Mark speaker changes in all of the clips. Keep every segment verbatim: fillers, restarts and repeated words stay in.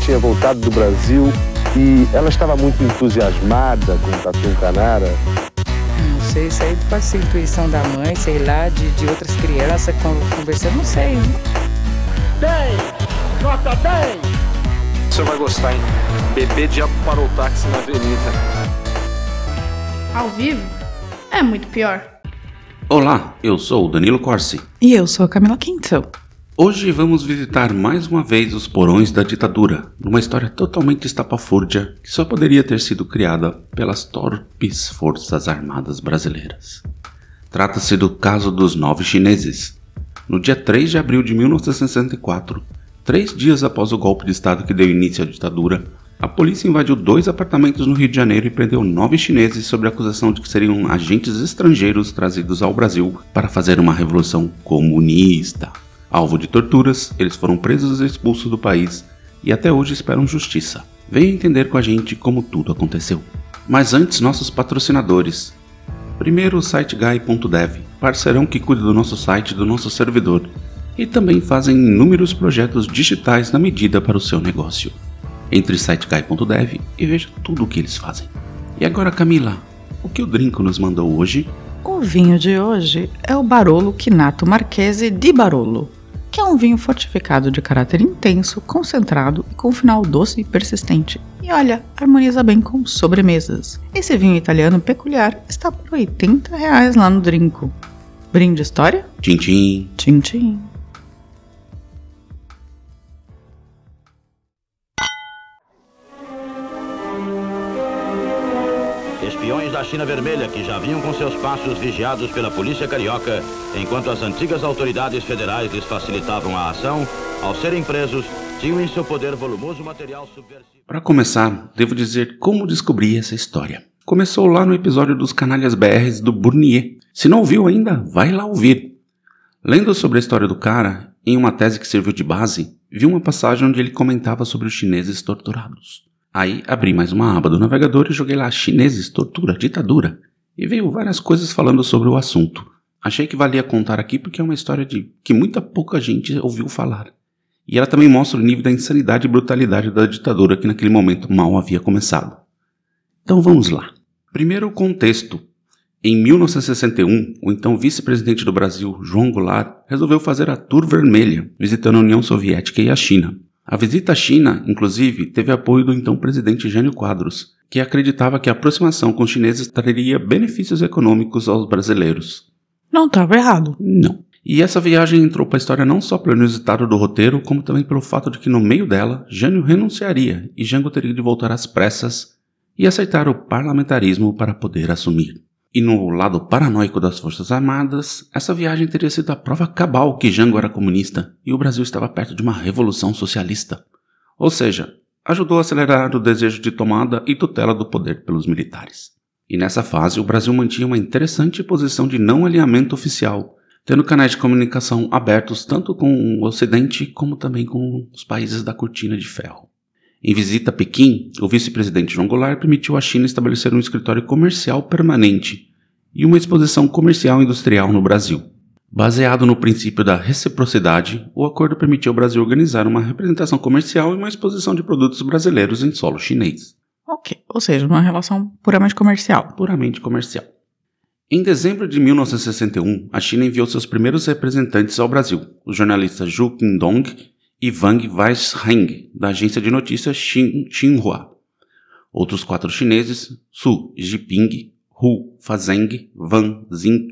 Speaker 1: tinha voltado do Brasil e ela estava muito entusiasmada com o Tatu Canara.
Speaker 2: Não sei, isso aí pode ser intuição da mãe, sei lá, de, de outras crianças conversando, não sei.
Speaker 3: dez! Nota dez!
Speaker 4: O senhor vai gostar, hein? Bebê diabo parou o táxi na avenida.
Speaker 5: Ao vivo é muito pior.
Speaker 6: Olá, eu sou o Danilo Corsi.
Speaker 2: E eu sou a Camila Quinto.
Speaker 6: Hoje vamos visitar mais uma vez os porões da ditadura, numa história totalmente estapafúrdia que só poderia ter sido criada pelas torpes Forças Armadas Brasileiras. Trata-se do caso dos nove chineses. No dia três de abril de mil novecentos e sessenta e quatro, três dias após o golpe de estado que deu início à ditadura, a polícia invadiu dois apartamentos no Rio de Janeiro e prendeu nove chineses sob a acusação de que seriam agentes estrangeiros trazidos ao Brasil para fazer uma revolução comunista. Alvo de torturas, eles foram presos e expulsos do país e até hoje esperam justiça. Venha entender com a gente como tudo aconteceu. Mas antes, nossos patrocinadores. Primeiro, o SiteGuy ponto dev, parceirão que cuida do nosso site e do nosso servidor, e também fazem inúmeros projetos digitais na medida para o seu negócio. Entre SiteGuy ponto dev e veja tudo o que eles fazem. E agora, Camila, o que o Drinco nos mandou hoje?
Speaker 2: O vinho de hoje é o Barolo Quinato Marchese di Barolo, que é um vinho fortificado de caráter intenso, concentrado e com final doce e persistente. E olha, harmoniza bem com sobremesas. Esse vinho italiano peculiar está por oitenta reais lá no Drinco. Brinde história?
Speaker 6: Tchim tchim.
Speaker 2: Tchim tchim.
Speaker 7: Espiões da China Vermelha que já vinham com seus passos vigiados pela polícia carioca, enquanto as antigas autoridades federais lhes facilitavam a ação, ao serem presos, tinham em seu poder volumoso material subversivo.
Speaker 6: Para começar, devo dizer como descobri essa história. Começou lá no episódio dos Canalhas B Rs do Burnier. Se não ouviu ainda, vai lá ouvir. Lendo sobre a história do cara, em uma tese que serviu de base, vi uma passagem onde ele comentava sobre os chineses torturados. Aí abri mais uma aba do navegador e joguei lá chineses, tortura, ditadura, e veio várias coisas falando sobre o assunto. Achei que valia contar aqui porque é uma história de que muita pouca gente ouviu falar. E ela também mostra o nível da insanidade e brutalidade da ditadura que naquele momento mal havia começado. Então vamos lá. Primeiro o contexto. Em mil novecentos e sessenta e um, o então vice-presidente do Brasil, João Goulart, resolveu fazer a Tour Vermelha, visitando a União Soviética e a China. A visita à China, inclusive, teve apoio do então presidente Jânio Quadros, que acreditava que a aproximação com os chineses traria benefícios econômicos aos brasileiros.
Speaker 2: Não estava errado.
Speaker 6: Não. E essa viagem entrou para a história não só pelo inusitado do roteiro, como também pelo fato de que no meio dela, Jânio renunciaria e Jango teria de voltar às pressas e aceitar o parlamentarismo para poder assumir. E no lado paranoico das Forças Armadas, essa viagem teria sido a prova cabal que Jango era comunista e o Brasil estava perto de uma revolução socialista. Ou seja, ajudou a acelerar o desejo de tomada e tutela do poder pelos militares. E nessa fase, o Brasil mantinha uma interessante posição de não alinhamento oficial, tendo canais de comunicação abertos tanto com o Ocidente como também com os países da Cortina de Ferro. Em visita a Pequim, o vice-presidente João Goulart permitiu à China estabelecer um escritório comercial permanente e uma exposição comercial industrial no Brasil. Baseado no princípio da reciprocidade, o acordo permitiu ao Brasil organizar uma representação comercial e uma exposição de produtos brasileiros em solo chinês.
Speaker 2: Ok, ou seja, uma relação puramente comercial.
Speaker 6: Puramente comercial. Em dezembro de mil novecentos e sessenta e um, a China enviou seus primeiros representantes ao Brasil, os jornalistas Zhu Qindong e Wang Weisheng, da agência de notícias Xinhua. Outros quatro chineses, Su Jiping, Hu Fazeng, Van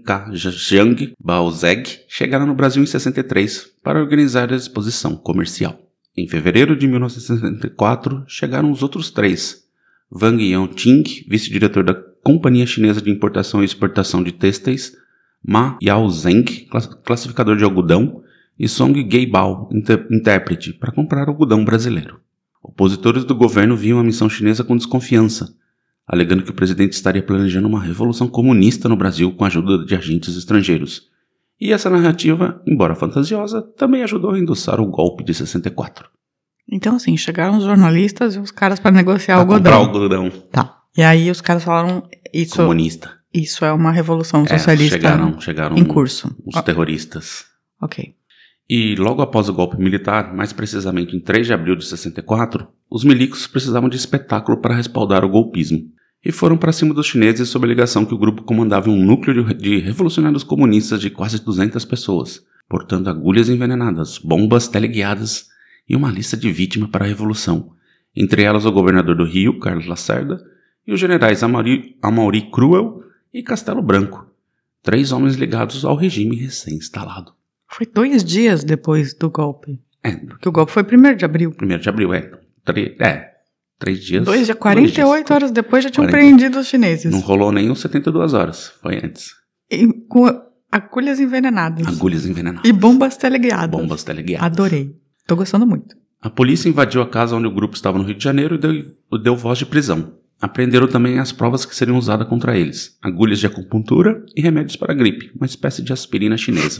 Speaker 6: Zinkajang, Baozeg, chegaram no Brasil em sessenta e três para organizar a exposição comercial. Em fevereiro de mil novecentos e sessenta e quatro, chegaram os outros três, Wang Yongqing, vice-diretor da Companhia Chinesa de Importação e Exportação de Têxteis, Ma Yaozeng, classificador de algodão, e Song Geibao, intérprete, para comprar algodão brasileiro. Opositores do governo viam a missão chinesa com desconfiança, alegando que o presidente estaria planejando uma revolução comunista no Brasil com a ajuda de agentes estrangeiros. E essa narrativa, embora fantasiosa, também ajudou a endossar o golpe de sessenta e quatro.
Speaker 2: Então, assim, chegaram os jornalistas e os caras para negociar
Speaker 6: pra
Speaker 2: algodão.
Speaker 6: Comprar algodão.
Speaker 2: Tá. E aí os caras falaram... Isso,
Speaker 6: comunista.
Speaker 2: Isso é uma revolução
Speaker 6: É,
Speaker 2: socialista
Speaker 6: chegaram, chegaram
Speaker 2: em curso.
Speaker 6: Os terroristas.
Speaker 2: Ok.
Speaker 6: E logo após o golpe militar, mais precisamente em três de abril de sessenta e quatro, os milicos precisavam de espetáculo para respaldar o golpismo. E foram para cima dos chineses sob a alegação que o grupo comandava um núcleo de revolucionários comunistas de quase duzentas pessoas, portando agulhas envenenadas, bombas teleguiadas e uma lista de vítimas para a revolução, entre elas o governador do Rio, Carlos Lacerda, e os generais Amaury, Amaury Cruel e Castelo Branco, três homens ligados ao regime recém-instalado.
Speaker 2: Foi dois dias depois do golpe.
Speaker 6: É.
Speaker 2: Porque o golpe foi primeiro de abril.
Speaker 6: primeiro de abril, é. Tre- é. Três dias.
Speaker 2: Dois dias, quarenta e oito horas depois já tinham
Speaker 6: quarenta
Speaker 2: prendido os chineses.
Speaker 6: Não rolou nem os setenta e duas horas. Foi antes.
Speaker 2: E com agulhas envenenadas.
Speaker 6: Agulhas envenenadas.
Speaker 2: E bombas teleguiadas.
Speaker 6: Bombas teleguiadas.
Speaker 2: Adorei. Tô gostando muito.
Speaker 6: A polícia invadiu a casa onde o grupo estava no Rio de Janeiro e deu, deu voz de prisão. Apreenderam também as provas que seriam usadas contra eles. Agulhas de acupuntura e remédios para gripe. Uma espécie de aspirina chinesa.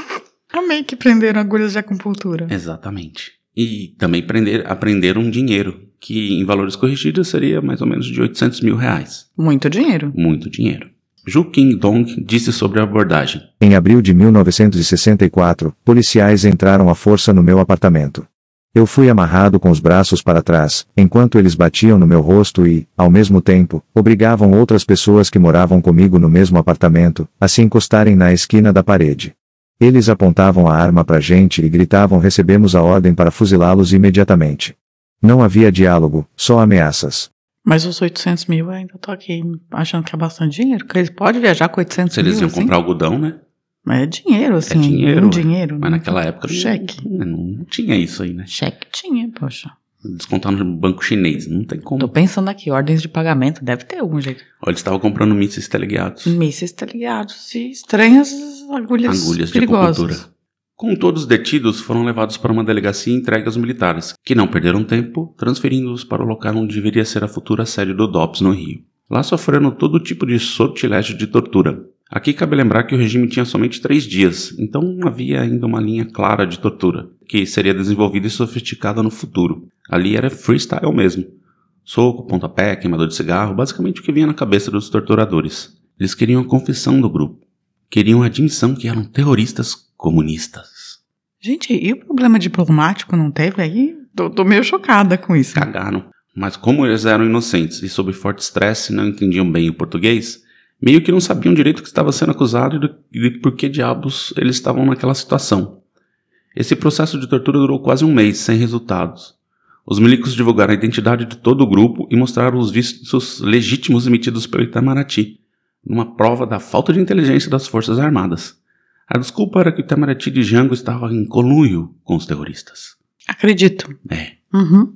Speaker 2: Amei que prenderam agulhas de acupuntura.
Speaker 6: Exatamente. E também prender, apreenderam dinheiro, que em valores corrigidos seria mais ou menos de oitocentos mil reais.
Speaker 2: Muito dinheiro.
Speaker 6: Muito dinheiro. Zhu Qingdong disse sobre a abordagem.
Speaker 8: Em abril de mil novecentos e sessenta e quatro, policiais entraram à força no meu apartamento. Eu fui amarrado com os braços para trás, enquanto eles batiam no meu rosto e, ao mesmo tempo, obrigavam outras pessoas que moravam comigo no mesmo apartamento, a se encostarem na esquina da parede. Eles apontavam a arma pra gente e gritavam: recebemos a ordem para fuzilá-los imediatamente. Não havia diálogo, só ameaças.
Speaker 2: Mas os oitocentos mil eu ainda tô aqui achando que é bastante dinheiro, porque eles podem viajar com oitocentos
Speaker 6: Se
Speaker 2: mil,
Speaker 6: eles iam
Speaker 2: assim?
Speaker 6: comprar algodão, né?
Speaker 2: Mas é dinheiro, assim.
Speaker 6: É dinheiro.
Speaker 2: Um dinheiro.
Speaker 6: Mas
Speaker 2: né?
Speaker 6: naquela época não-
Speaker 2: Cheque.
Speaker 6: Não, não tinha isso aí, né?
Speaker 2: Cheque tinha, poxa.
Speaker 6: Descontar no banco chinês, não tem como.
Speaker 2: Tô pensando aqui, ordens de pagamento, deve ter algum jeito.
Speaker 6: Olha, eles estavam comprando mísseis teleguiados.
Speaker 2: Mísseis teleguiados e estranhas agulhas,
Speaker 6: Agulhas de
Speaker 2: perigosas.
Speaker 6: acupuntura. Com todos os detidos, foram levados para uma delegacia e entregues aos militares, que não perderam tempo, transferindo-os para o local onde deveria ser a futura sede do D O P S no Rio. Lá sofreram todo tipo de sortilégio de tortura. Aqui cabe lembrar que o regime tinha somente três dias, então não havia ainda uma linha clara de tortura, que seria desenvolvida e sofisticada no futuro. Ali era freestyle mesmo. Soco, pontapé, queimador de cigarro, basicamente o que vinha na cabeça dos torturadores. Eles queriam a confissão do grupo. Queriam a admissão que eram terroristas comunistas.
Speaker 2: Gente, e o problema diplomático não teve aí? Tô, tô meio chocada com isso.
Speaker 6: Cagaram. Mas como eles eram inocentes e sob forte estresse não entendiam bem o português, meio que não sabiam direito o que estava sendo acusado e de, de por que diabos eles estavam naquela situação. Esse processo de tortura durou quase um mês, sem resultados. Os milicos divulgaram a identidade de todo o grupo e mostraram os vistos legítimos emitidos pelo Itamaraty, numa prova da falta de inteligência das Forças Armadas. A desculpa era que o Itamaraty de Jango estava em conluio com os terroristas.
Speaker 2: Acredito.
Speaker 6: É.
Speaker 2: Uhum.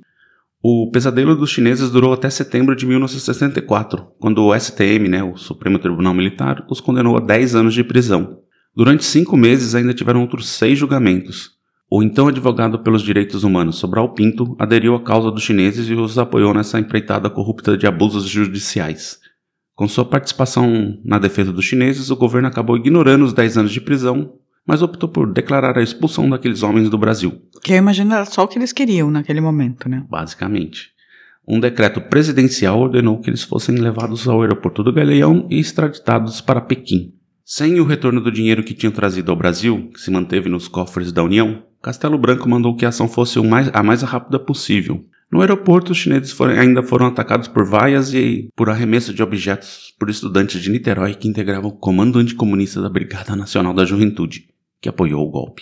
Speaker 6: O pesadelo dos chineses durou até setembro de mil novecentos e sessenta e quatro, quando o S T M, né, o Supremo Tribunal Militar, os condenou a dez anos de prisão. Durante cinco meses ainda tiveram outros seis julgamentos. O então advogado pelos direitos humanos, Sobral Pinto, aderiu à causa dos chineses e os apoiou nessa empreitada corrupta de abusos judiciais. Com sua participação na defesa dos chineses, o governo acabou ignorando os dez anos de prisão, mas optou por declarar a expulsão daqueles homens do Brasil.
Speaker 2: Que eu imagino era só o que eles queriam naquele momento, né?
Speaker 6: Basicamente. Um decreto presidencial ordenou que eles fossem levados ao aeroporto do Galeão e extraditados para Pequim. Sem o retorno do dinheiro que tinham trazido ao Brasil, que se manteve nos cofres da União, Castelo Branco mandou que a ação fosse o mais, a mais rápida possível. No aeroporto, os chineses foram, ainda foram atacados por vaias e por arremesso de objetos por estudantes de Niterói que integravam o Comando Anticomunista da Brigada Nacional da Juventude, que apoiou o golpe.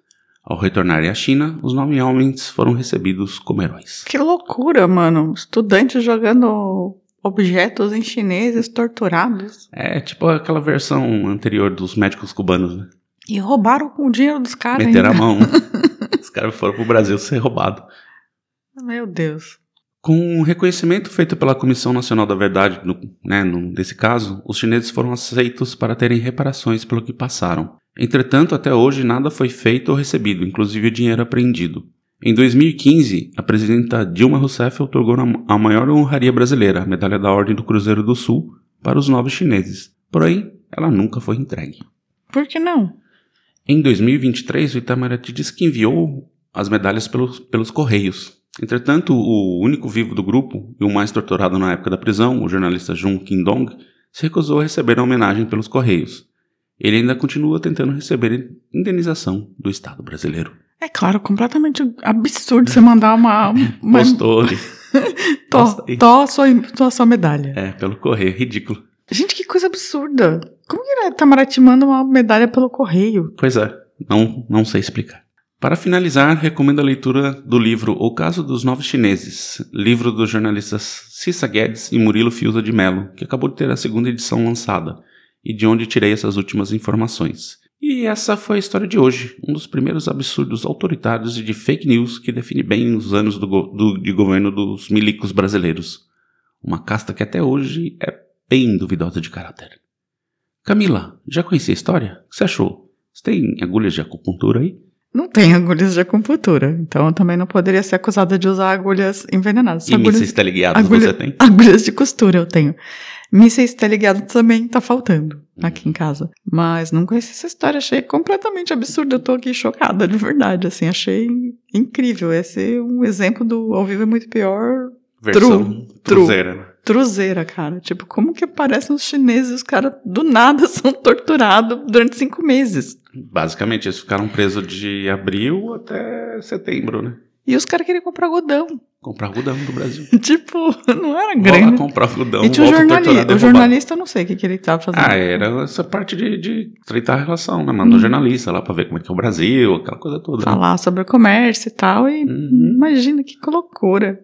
Speaker 6: Ao retornarem à China, os nove homens foram recebidos como heróis.
Speaker 2: Que loucura, mano. Estudantes jogando objetos em chineses torturados.
Speaker 6: É tipo aquela versão anterior dos médicos cubanos, né?
Speaker 2: E roubaram o dinheiro dos caras.
Speaker 6: Meteram a
Speaker 2: ainda.
Speaker 6: mão. Os caras foram pro Brasil ser roubados.
Speaker 2: Meu Deus.
Speaker 6: Com o reconhecimento feito pela Comissão Nacional da Verdade, no, né, no, nesse caso, os chineses foram aceitos para terem reparações pelo que passaram. Entretanto, até hoje nada foi feito ou recebido, inclusive o dinheiro apreendido. Em dois mil e quinze, a presidenta Dilma Rousseff outorgou a maior honraria brasileira, a Medalha da Ordem do Cruzeiro do Sul, para os nove chineses. Porém, ela nunca foi entregue.
Speaker 2: Por que não?
Speaker 6: Em dois mil e vinte e três, o Itamaraty disse que enviou as medalhas pelos, pelos Correios. Entretanto, o único vivo do grupo, e o mais torturado na época da prisão, o jornalista Zhu Qingdong, se recusou a receber a homenagem pelos Correios. ele ainda continua tentando receber indenização do Estado brasileiro.
Speaker 2: É claro, completamente absurdo você mandar uma... uma...
Speaker 6: Postou ali.
Speaker 2: Tó, tó a sua, tó a sua medalha.
Speaker 6: É, pelo correio, ridículo.
Speaker 2: Gente, que coisa absurda. Como que a Itamaraty manda uma medalha pelo correio?
Speaker 6: Pois é, não, não sei explicar. Para finalizar, recomendo a leitura do livro O Caso dos Novos Chineses, livro dos jornalistas Cissa Guedes e Murilo Fiuza de Mello, que acabou de ter a segunda edição lançada, e de onde tirei essas últimas informações. E essa foi a história de hoje, um dos primeiros absurdos autoritários e de fake news que define bem os anos do, go- do, de governo dos milicos brasileiros. Uma casta que até hoje é bem duvidosa de caráter. Camila, já conhecia a história? O que você achou? Você tem agulhas de acupuntura aí?
Speaker 2: Não tem agulhas de acupuntura, então eu também não poderia ser acusada de usar agulhas envenenadas.
Speaker 6: E
Speaker 2: agulhas,
Speaker 6: mísseis teleguiados
Speaker 2: agulha,
Speaker 6: você tem?
Speaker 2: Agulhas de costura eu tenho. Mísseis teleguiados também tá faltando aqui em casa. Mas não conheci essa história, achei completamente absurda. Eu tô aqui chocada, de verdade, assim, achei incrível. Esse é um exemplo do Ao Vivo é Muito Pior.
Speaker 6: Versão
Speaker 2: Tru,
Speaker 6: truzeira, né?
Speaker 2: Truzeira, cara. Tipo, como que aparecem os chineses, os caras do nada são torturados durante cinco meses.
Speaker 6: Basicamente, eles ficaram presos de abril até setembro, né?
Speaker 2: E os caras queriam comprar algodão.
Speaker 6: Comprar algodão do Brasil.
Speaker 2: Tipo, não era
Speaker 6: Vou
Speaker 2: grande.
Speaker 6: lá comprar algodão,
Speaker 2: E tinha o,
Speaker 6: volto
Speaker 2: jornali
Speaker 6: torturado e
Speaker 2: o
Speaker 6: roubado.
Speaker 2: jornalista, eu não sei o que, que ele tava fazendo.
Speaker 6: Ah, era essa parte de, de estreitar a relação, né? Mandou
Speaker 2: Hum.
Speaker 6: jornalista lá pra ver como é que é o Brasil, aquela coisa toda. né?
Speaker 2: Falar sobre o comércio e tal. E
Speaker 6: Uhum.
Speaker 2: imagina que loucura.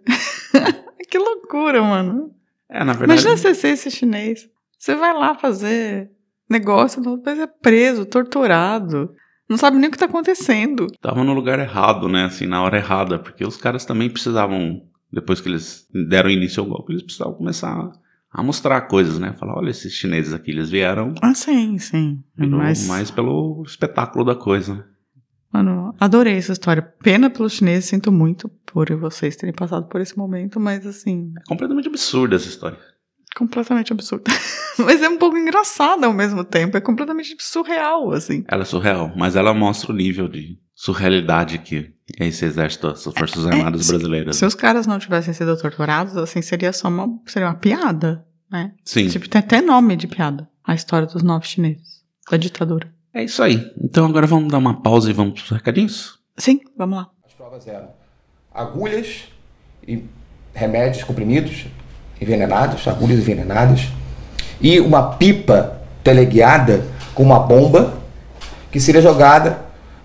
Speaker 2: Que loucura, mano.
Speaker 6: É, na verdade...
Speaker 2: Imagina você ser esse chinês. Você vai lá fazer negócio, depois é preso, torturado. Não sabe nem o que tá acontecendo.
Speaker 6: Tava no lugar errado, né? Assim, na hora errada. Porque os caras também precisavam, depois que eles deram início ao golpe, eles precisavam começar a mostrar coisas, né? Falar, olha, esses chineses aqui, eles vieram
Speaker 2: Ah, sim, sim.
Speaker 6: pelo-
Speaker 2: Mas,
Speaker 6: mais pelo espetáculo da coisa, né?
Speaker 2: mano, adorei essa história. Pena pelos chineses, sinto muito por vocês terem passado por esse momento, mas assim,
Speaker 6: É completamente absurda essa história.
Speaker 2: completamente absurdo. Mas é um pouco engraçado ao mesmo tempo. É completamente surreal, assim.
Speaker 6: Ela é surreal, mas ela mostra o nível de surrealidade que é esse exército, essas forças armadas
Speaker 2: se-
Speaker 6: brasileiras.
Speaker 2: Se os caras não tivessem sido torturados, assim, seria só uma, seria uma piada, né?
Speaker 6: Sim,
Speaker 2: Tipo, tem até nome de piada. A história dos novos chineses. Da ditadura.
Speaker 6: é isso aí. Então agora vamos dar uma pausa e vamos pros recadinhos?
Speaker 2: Sim, vamos lá.
Speaker 9: As provas eram agulhas e remédios, comprimidos envenenados, agulhas envenenadas, e uma pipa teleguiada com uma bomba que seria jogada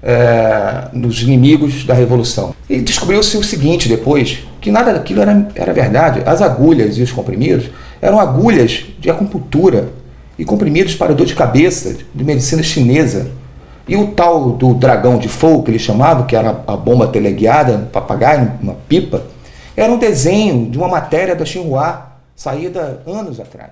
Speaker 9: é, nos inimigos da Revolução. E descobriu-se o seguinte depois, que nada daquilo era, era verdade. As agulhas e os comprimidos eram agulhas de acupuntura e comprimidos para dor de cabeça, de medicina chinesa. E o tal do dragão de fogo, que eles chamavam, que era a bomba teleguiada, um papagaio, uma pipa, era um desenho de uma matéria da Xinhua, saída anos atrás.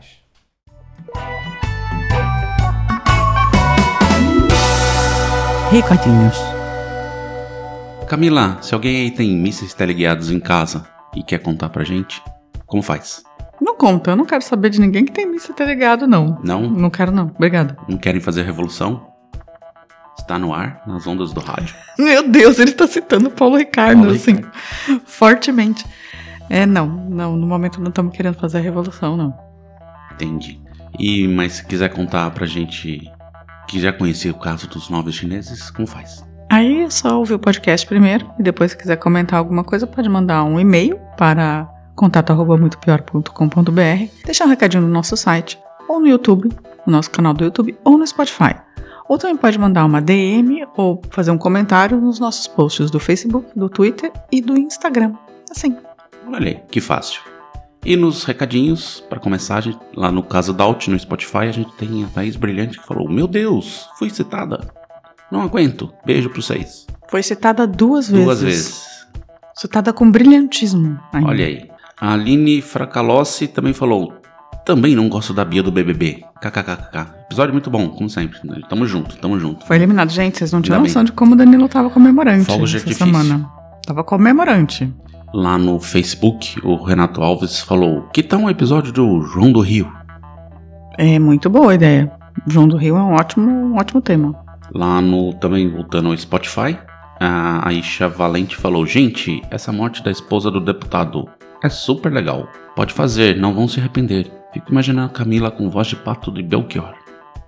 Speaker 2: Recadinhos.
Speaker 6: Camila, se alguém aí tem mísseis teleguiados em casa e quer contar pra gente, como faz?
Speaker 2: Não conta, eu não quero saber de ninguém que tem missa teleligado, não.
Speaker 6: Não?
Speaker 2: Não quero, não. Obrigada.
Speaker 6: Não querem fazer revolução? Está no ar, nas ondas do rádio.
Speaker 2: Meu Deus, ele tá citando Paulo Ricardo,
Speaker 6: Paulo
Speaker 2: assim,
Speaker 6: Ricardo.
Speaker 2: fortemente. É, não, não, no momento não estamos querendo fazer a revolução, não.
Speaker 6: Entendi. E, mas se quiser contar pra gente que já conhecia o caso dos novos chineses, como faz?
Speaker 2: Aí é só ouvir o podcast primeiro, e depois se quiser comentar alguma coisa, pode mandar um e-mail para contato arroba muito pior ponto com ponto b r, deixar um recadinho no nosso site, ou no YouTube, no nosso canal do YouTube, ou no Spotify. Ou também pode mandar uma D M ou fazer um comentário nos nossos posts do Facebook, do Twitter e do Instagram. Assim.
Speaker 6: Olha aí, que fácil. E nos recadinhos, pra começar, a gente, lá no Caso Daut, no Spotify, a gente tem a Thaís Brilhante que falou: meu Deus, fui citada. Não aguento. Beijo pra vocês.
Speaker 2: Foi citada duas vezes.
Speaker 6: Duas vezes.
Speaker 2: Citada com brilhantismo. Ainda.
Speaker 6: Olha aí. A Aline Fracalossi também falou: também não gosto da Bia do B B B. KKKK. Episódio muito bom, como sempre. Tamo junto, tamo junto.
Speaker 2: Foi eliminado. Gente, vocês não tinham
Speaker 6: Ainda
Speaker 2: noção
Speaker 6: bem.
Speaker 2: de como o Danilo tava comemorante
Speaker 6: Fogos de
Speaker 2: essa
Speaker 6: artifício.
Speaker 2: semana. Tava comemorante.
Speaker 6: Lá no Facebook, o Renato Alves falou: que tal um episódio do João do Rio?
Speaker 2: É muito boa a ideia. João do Rio é um ótimo, um ótimo tema.
Speaker 6: Lá no, também voltando ao Spotify, a Aisha Valente falou: gente, essa morte da esposa do deputado é super legal. Pode fazer, não vão se arrepender. Fico imaginando a Camila com voz de pato de Belchior.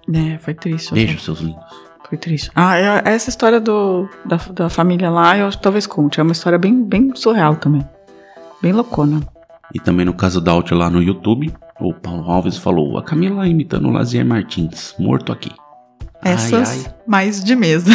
Speaker 2: É, foi triste.
Speaker 6: Beijo,
Speaker 2: né?
Speaker 6: seus lindos.
Speaker 2: Foi triste. Ah, é- essa história do, da, da família lá, eu acho que talvez conte. É uma história bem, bem surreal também. Bem loucona.
Speaker 6: E também no caso da Out lá no YouTube, o Paulo Alves falou: a Camila imitando o Lazier Martins, morto aqui.
Speaker 2: Essas
Speaker 6: Ai, ai.
Speaker 2: mais de mesa.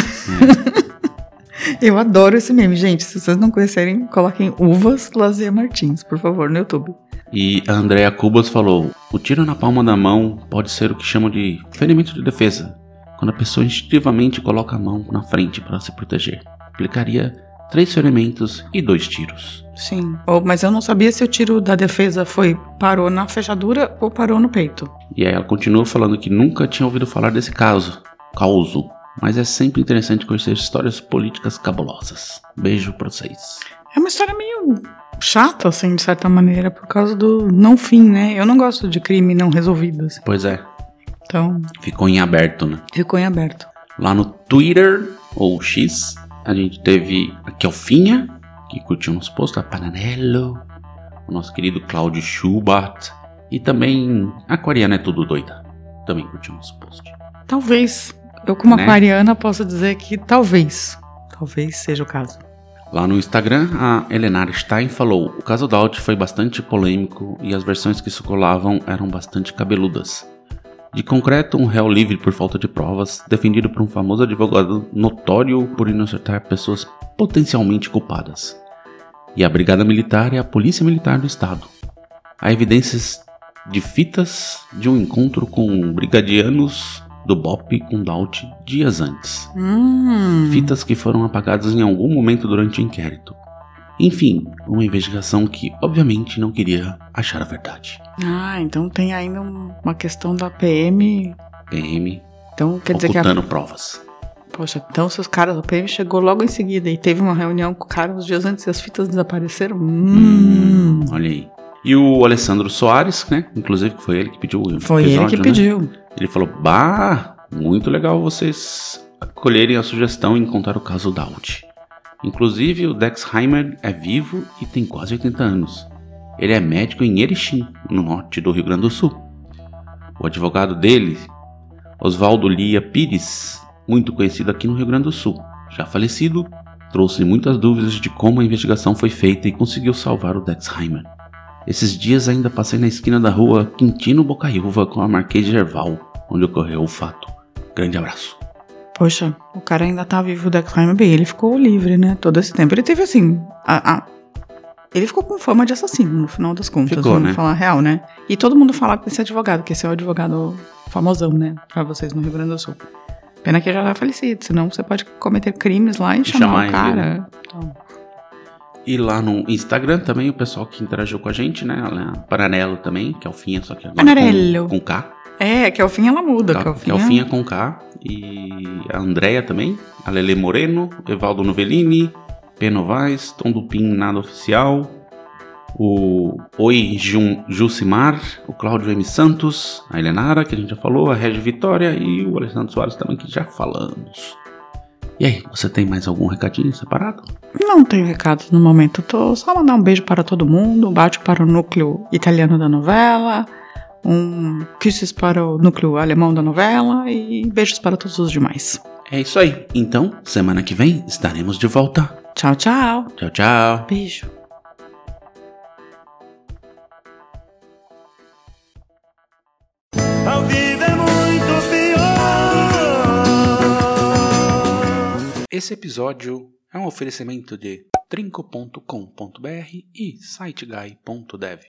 Speaker 2: Eu adoro esse meme, gente. Se vocês não conhecerem, coloquem Uvas Lazier Martins, por favor, no YouTube.
Speaker 6: E a Andrea Cubas falou: o tiro na palma da mão pode ser o que chamam de ferimento de defesa, quando a pessoa instintivamente coloca a mão na frente para se proteger. Aplicaria três ferimentos e dois tiros.
Speaker 2: Sim. Oh, mas eu não sabia se o tiro da defesa foi parou na fechadura ou parou no peito.
Speaker 6: E aí ela continua falando que nunca tinha ouvido falar desse caso, causo, mas é sempre interessante conhecer histórias políticas cabulosas. Beijo pra vocês.
Speaker 2: É uma história meio chata, assim, de certa maneira, por causa do não fim, né? Eu não gosto de crime não resolvido, assim.
Speaker 6: Pois é,
Speaker 2: Então,
Speaker 6: ficou em aberto, né?
Speaker 2: ficou em aberto.
Speaker 6: Lá no Twitter, ou X, a gente teve a Kelfinha, que curtiu nosso post, a Pananello, o nosso querido Cláudio Schubert, e também a Aquariana é tudo doida, também curtiu nosso post.
Speaker 2: Talvez, eu como
Speaker 6: Né?
Speaker 2: aquariana posso dizer que talvez, talvez seja o caso.
Speaker 6: Lá no Instagram, a Elenar Stein falou: o caso da Out foi bastante polêmico e as versões que circulavam eram bastante cabeludas. De concreto, um réu livre por falta de provas, defendido por um famoso advogado notório por inocentar pessoas potencialmente culpadas. E a Brigada Militar e a Polícia Militar do Estado. Há evidências de fitas de um encontro com brigadianos do B O P com Daut dias antes.
Speaker 2: Hum.
Speaker 6: Fitas que foram apagadas em algum momento durante o inquérito. Enfim, uma investigação que obviamente não queria achar a verdade.
Speaker 2: Ah, então tem ainda um- uma questão da P M.
Speaker 6: P M
Speaker 2: Então quer dizer que a...
Speaker 6: ocultando provas.
Speaker 2: Poxa, então se os caras da P M chegou logo em seguida e teve uma reunião com o cara uns dias antes e as fitas desapareceram. Hum.
Speaker 6: Hum, olha aí. E o Alessandro Soares, né? Inclusive foi ele que pediu o
Speaker 2: Foi ele
Speaker 6: episódio,
Speaker 2: que
Speaker 6: né?
Speaker 2: pediu.
Speaker 6: Ele falou: bah, muito legal vocês acolherem a sugestão em contar o caso Daut. Inclusive o Dex Heimer é vivo e tem quase oitenta anos. Ele é médico em Erechim, no norte do Rio Grande do Sul. O advogado dele, Oswaldo Lia Pires, muito conhecido aqui no Rio Grande do Sul, já falecido, trouxe muitas dúvidas de como a investigação foi feita e conseguiu salvar o Dex Heimer. Esses dias ainda passei na esquina da rua Quintino Bocaiúva com a Marquês de Gerval, onde ocorreu o fato. Grande abraço.
Speaker 2: Poxa, o cara ainda tá vivo, o Dex Heimer, bem, ele ficou livre, né, todo esse tempo. Ele teve assim, a, a- ele ficou com fama de assassino, no final das contas,
Speaker 6: Ficou,
Speaker 2: vamos
Speaker 6: né?
Speaker 2: falar a real, né? E todo mundo fala desse advogado, que esse é o advogado famosão, né, pra vocês no Rio Grande do Sul. Pena que ele já tá falecido, senão você pode cometer crimes lá e, chamar,
Speaker 6: chamar
Speaker 2: o
Speaker 6: ele,
Speaker 2: cara.
Speaker 6: né?
Speaker 2: Então,
Speaker 6: E lá no Instagram também o pessoal que interagiu com a gente, né? A Paranello também, que é o Finha, só que agora
Speaker 2: Panarello.
Speaker 6: com, com K.
Speaker 2: é, que ao fim ela muda, que ao
Speaker 6: Que é o
Speaker 2: fim
Speaker 6: Finha com K. E a Andrea também, a Lele Moreno, Evaldo Novellini, P. Novaes, Tom Dupin, Nada Oficial, o Oi Jun, Jucimar, o Cláudio M. Santos, a Helenara, que a gente já falou, a Regi Vitória e o Alessandro Soares também, que já falamos. E aí, você tem mais algum recadinho separado?
Speaker 2: Não tenho recados no momento, tô só mandar um beijo para todo mundo, um bate para o núcleo italiano da novela, um kisses para o núcleo alemão da novela e beijos para todos os demais.
Speaker 6: É isso aí. Então, semana que vem estaremos de volta.
Speaker 2: Tchau, tchau.
Speaker 6: Tchau, tchau.
Speaker 2: Beijo.
Speaker 3: Ao vivo é muito pior.
Speaker 6: Esse episódio é um oferecimento de trinco ponto com ponto br e siteguy ponto dev.